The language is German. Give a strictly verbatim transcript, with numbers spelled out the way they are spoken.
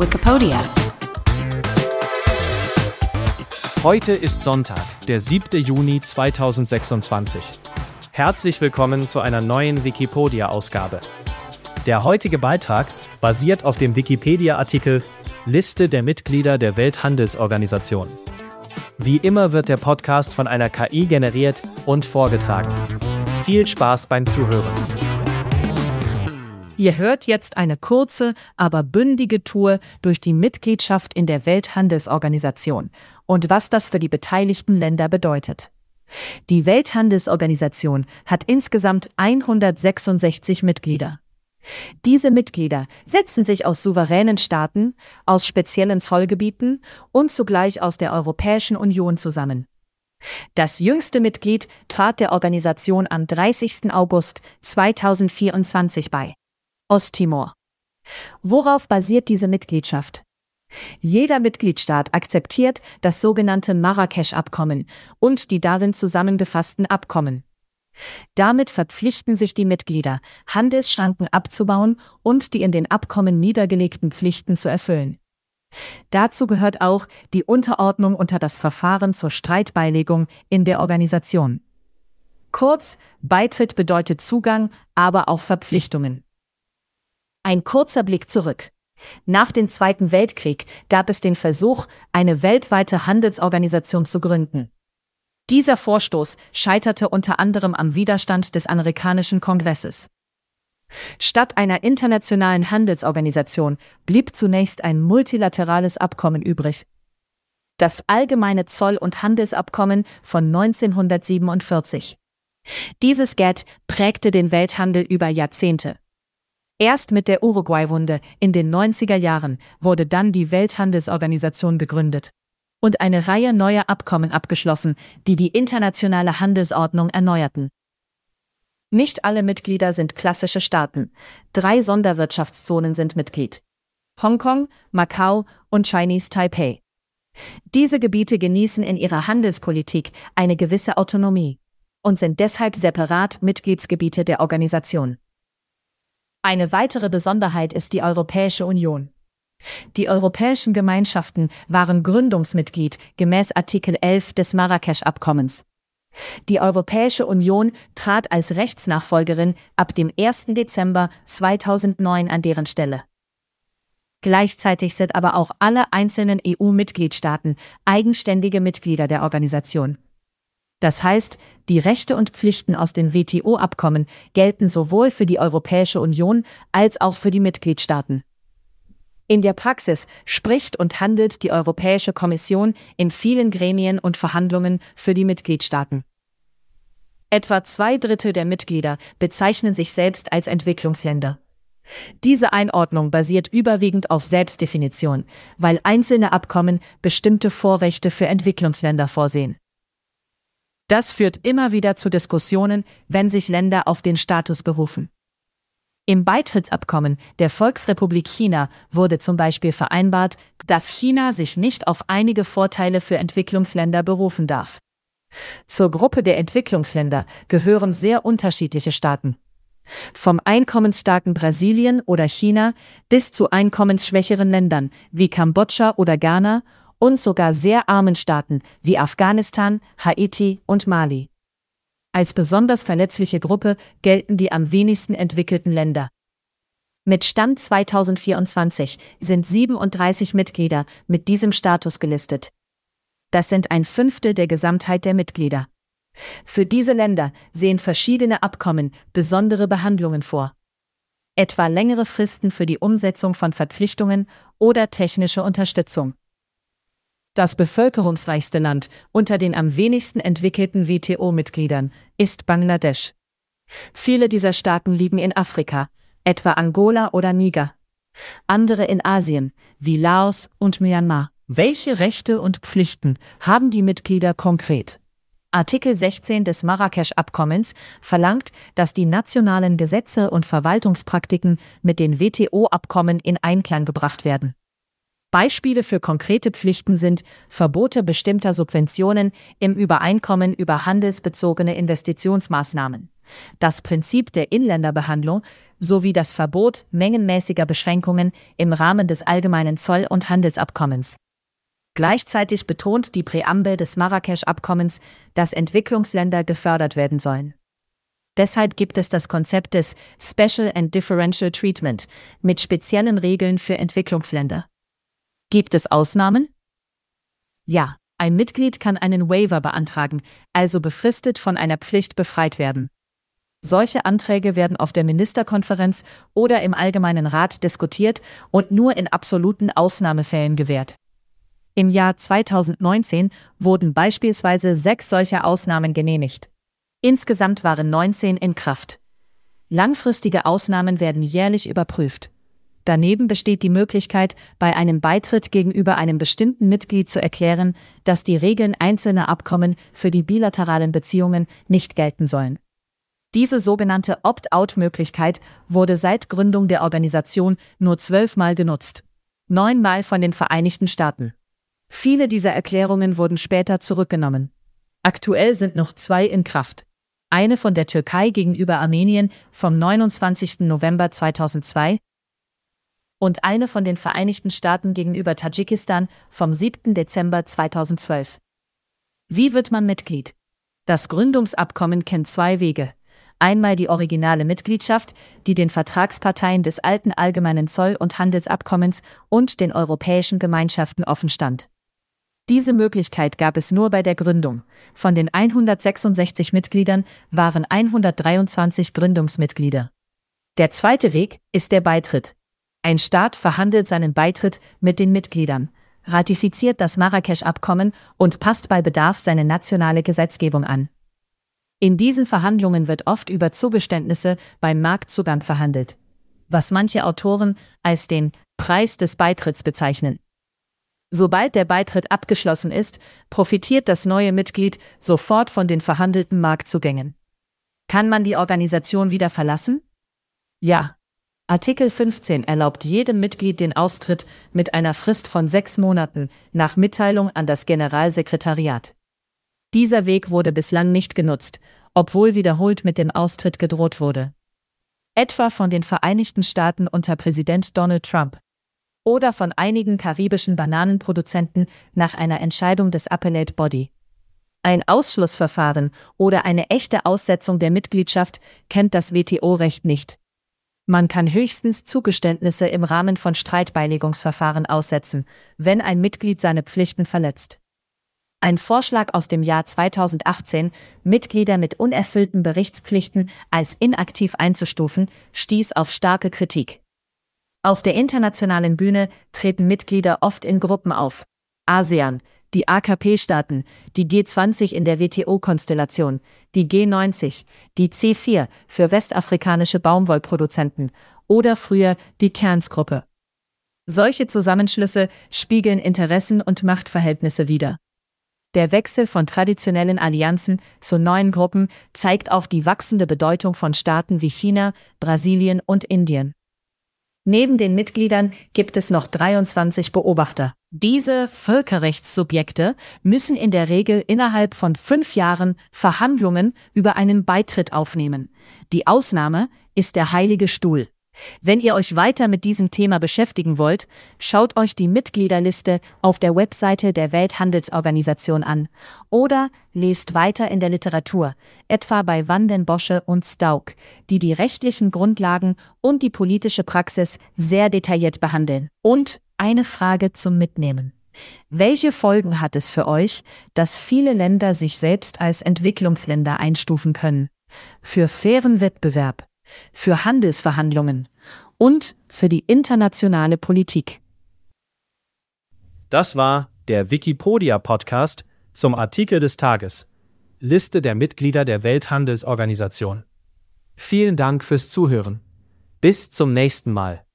Wikipedia. Heute ist Sonntag, der siebte Juni zweitausendsechsundzwanzig. Herzlich willkommen zu einer neuen Wikipedia-Ausgabe. Der heutige Beitrag basiert auf dem Wikipedia-Artikel Liste der Mitglieder der Welthandelsorganisation. Wie immer wird der Podcast von einer K I generiert und vorgetragen. Viel Spaß beim Zuhören. Ihr hört jetzt eine kurze, aber bündige Tour durch die Mitgliedschaft in der Welthandelsorganisation und was das für die beteiligten Länder bedeutet. Die Welthandelsorganisation hat insgesamt hundertsechsundsechzig Mitglieder. Diese Mitglieder setzen sich aus souveränen Staaten, aus speziellen Zollgebieten und zugleich aus der Europäischen Union zusammen. Das jüngste Mitglied trat der Organisation am dreißigsten August zweitausendvierundzwanzig bei: Osttimor. Worauf basiert diese Mitgliedschaft? Jeder Mitgliedstaat akzeptiert das sogenannte Marrakesch-Abkommen und die darin zusammengefassten Abkommen. Damit verpflichten sich die Mitglieder, Handelsschranken abzubauen und die in den Abkommen niedergelegten Pflichten zu erfüllen. Dazu gehört auch die Unterordnung unter das Verfahren zur Streitbeilegung in der Organisation. Kurz, Beitritt bedeutet Zugang, aber auch Verpflichtungen. Ein kurzer Blick zurück. Nach dem Zweiten Weltkrieg gab es den Versuch, eine weltweite Handelsorganisation zu gründen. Dieser Vorstoß scheiterte unter anderem am Widerstand des amerikanischen Kongresses. Statt einer internationalen Handelsorganisation blieb zunächst ein multilaterales Abkommen übrig. Das Allgemeine Zoll- und Handelsabkommen von neunzehnhundertsiebenundvierzig. Dieses G A T T prägte den Welthandel über Jahrzehnte. Erst mit der Uruguay-Wunde in den neunziger Jahren wurde dann die Welthandelsorganisation gegründet und eine Reihe neuer Abkommen abgeschlossen, die die internationale Handelsordnung erneuerten. Nicht alle Mitglieder sind klassische Staaten. Drei Sonderwirtschaftszonen sind Mitglied: Hongkong, Macau und Chinese Taipei. Diese Gebiete genießen in ihrer Handelspolitik eine gewisse Autonomie und sind deshalb separat Mitgliedsgebiete der Organisation. Eine weitere Besonderheit ist die Europäische Union. Die europäischen Gemeinschaften waren Gründungsmitglied gemäß Artikel elf des Marrakesch-Abkommens. Die Europäische Union trat als Rechtsnachfolgerin ab dem ersten Dezember zweitausendneun an deren Stelle. Gleichzeitig sind aber auch alle einzelnen E U-Mitgliedstaaten eigenständige Mitglieder der Organisation. Das heißt, die Rechte und Pflichten aus den W T O-Abkommen gelten sowohl für die Europäische Union als auch für die Mitgliedstaaten. In der Praxis spricht und handelt die Europäische Kommission in vielen Gremien und Verhandlungen für die Mitgliedstaaten. Etwa zwei Drittel der Mitglieder bezeichnen sich selbst als Entwicklungsländer. Diese Einordnung basiert überwiegend auf Selbstdefinition, weil einzelne Abkommen bestimmte Vorrechte für Entwicklungsländer vorsehen. Das führt immer wieder zu Diskussionen, wenn sich Länder auf den Status berufen. Im Beitrittsabkommen der Volksrepublik China wurde zum Beispiel vereinbart, dass China sich nicht auf einige Vorteile für Entwicklungsländer berufen darf. Zur Gruppe der Entwicklungsländer gehören sehr unterschiedliche Staaten. Vom einkommensstarken Brasilien oder China bis zu einkommensschwächeren Ländern wie Kambodscha oder Ghana und sogar sehr armen Staaten wie Afghanistan, Haiti und Mali. Als besonders verletzliche Gruppe gelten die am wenigsten entwickelten Länder. Mit Stand zweitausendvierundzwanzig sind siebenunddreißig Mitglieder mit diesem Status gelistet. Das sind ein Fünftel der Gesamtheit der Mitglieder. Für diese Länder sehen verschiedene Abkommen besondere Behandlungen vor. Etwa längere Fristen für die Umsetzung von Verpflichtungen oder technische Unterstützung. Das bevölkerungsreichste Land unter den am wenigsten entwickelten W T O-Mitgliedern ist Bangladesch. Viele dieser Staaten liegen in Afrika, etwa Angola oder Niger. Andere in Asien, wie Laos und Myanmar. Welche Rechte und Pflichten haben die Mitglieder konkret? Artikel sechzehn des Marrakesch-Abkommens verlangt, dass die nationalen Gesetze und Verwaltungspraktiken mit den W T O-Abkommen in Einklang gebracht werden. Beispiele für konkrete Pflichten sind Verbote bestimmter Subventionen im Übereinkommen über handelsbezogene Investitionsmaßnahmen, das Prinzip der Inländerbehandlung sowie das Verbot mengenmäßiger Beschränkungen im Rahmen des allgemeinen Zoll- und Handelsabkommens. Gleichzeitig betont die Präambel des Marrakesch-Abkommens, dass Entwicklungsländer gefördert werden sollen. Deshalb gibt es das Konzept des Special and Differential Treatment mit speziellen Regeln für Entwicklungsländer. Gibt es Ausnahmen? Ja, ein Mitglied kann einen Waiver beantragen, also befristet von einer Pflicht befreit werden. Solche Anträge werden auf der Ministerkonferenz oder im Allgemeinen Rat diskutiert und nur in absoluten Ausnahmefällen gewährt. Im Jahr zweitausendneunzehn wurden beispielsweise sechs solcher Ausnahmen genehmigt. Insgesamt waren neunzehn in Kraft. Langfristige Ausnahmen werden jährlich überprüft. Daneben besteht die Möglichkeit, bei einem Beitritt gegenüber einem bestimmten Mitglied zu erklären, dass die Regeln einzelner Abkommen für die bilateralen Beziehungen nicht gelten sollen. Diese sogenannte Opt-out-Möglichkeit wurde seit Gründung der Organisation nur zwölfmal genutzt. Neunmal von den Vereinigten Staaten. Viele dieser Erklärungen wurden später zurückgenommen. Aktuell sind noch zwei in Kraft. Eine von der Türkei gegenüber Armenien vom neunundzwanzigsten November zweitausendzwei und eine von den Vereinigten Staaten gegenüber Tadschikistan vom siebten Dezember zweitausendzwölf. Wie wird man Mitglied? Das Gründungsabkommen kennt zwei Wege. Einmal die originale Mitgliedschaft, die den Vertragsparteien des alten Allgemeinen Zoll- und Handelsabkommens und den Europäischen Gemeinschaften offenstand. Diese Möglichkeit gab es nur bei der Gründung. Von den hundertsechsundsechzig Mitgliedern waren hundertdreiundzwanzig Gründungsmitglieder. Der zweite Weg ist der Beitritt. Ein Staat verhandelt seinen Beitritt mit den Mitgliedern, ratifiziert das Marrakesch-Abkommen und passt bei Bedarf seine nationale Gesetzgebung an. In diesen Verhandlungen wird oft über Zugeständnisse beim Marktzugang verhandelt, was manche Autoren als den Preis des Beitritts bezeichnen. Sobald der Beitritt abgeschlossen ist, profitiert das neue Mitglied sofort von den verhandelten Marktzugängen. Kann man die Organisation wieder verlassen? Ja. Artikel fünfzehn erlaubt jedem Mitglied den Austritt mit einer Frist von sechs Monaten nach Mitteilung an das Generalsekretariat. Dieser Weg wurde bislang nicht genutzt, obwohl wiederholt mit dem Austritt gedroht wurde. Etwa von den Vereinigten Staaten unter Präsident Donald Trump. Oder von einigen karibischen Bananenproduzenten nach einer Entscheidung des Appellate Body. Ein Ausschlussverfahren oder eine echte Aussetzung der Mitgliedschaft kennt das W T O-Recht nicht. Man kann höchstens Zugeständnisse im Rahmen von Streitbeilegungsverfahren aussetzen, wenn ein Mitglied seine Pflichten verletzt. Ein Vorschlag aus dem Jahr zweitausendachtzehn, Mitglieder mit unerfüllten Berichtspflichten als inaktiv einzustufen, stieß auf starke Kritik. Auf der internationalen Bühne treten Mitglieder oft in Gruppen auf. ASEAN, die A K P-Staaten, die G zwanzig in der W T O-Konstellation, die G neunzig, die C vier für westafrikanische Baumwollproduzenten oder früher die Cairns-Gruppe. Solche Zusammenschlüsse spiegeln Interessen und Machtverhältnisse wider. Der Wechsel von traditionellen Allianzen zu neuen Gruppen zeigt auch die wachsende Bedeutung von Staaten wie China, Brasilien und Indien. Neben den Mitgliedern gibt es noch dreiundzwanzig Beobachter. Diese Völkerrechtssubjekte müssen in der Regel innerhalb von fünf Jahren Verhandlungen über einen Beitritt aufnehmen. Die Ausnahme ist der Heilige Stuhl. Wenn ihr euch weiter mit diesem Thema beschäftigen wollt, schaut euch die Mitgliederliste auf der Webseite der Welthandelsorganisation an oder lest weiter in der Literatur, etwa bei Van den Bosche und Stauk, die die rechtlichen Grundlagen und die politische Praxis sehr detailliert behandeln. Und eine Frage zum Mitnehmen. Welche Folgen hat es für euch, dass viele Länder sich selbst als Entwicklungsländer einstufen können? Für fairen Wettbewerb, für Handelsverhandlungen und für die internationale Politik. Das war der Wikipedia-Podcast zum Artikel des Tages. Liste der Mitglieder der Welthandelsorganisation. Vielen Dank fürs Zuhören. Bis zum nächsten Mal.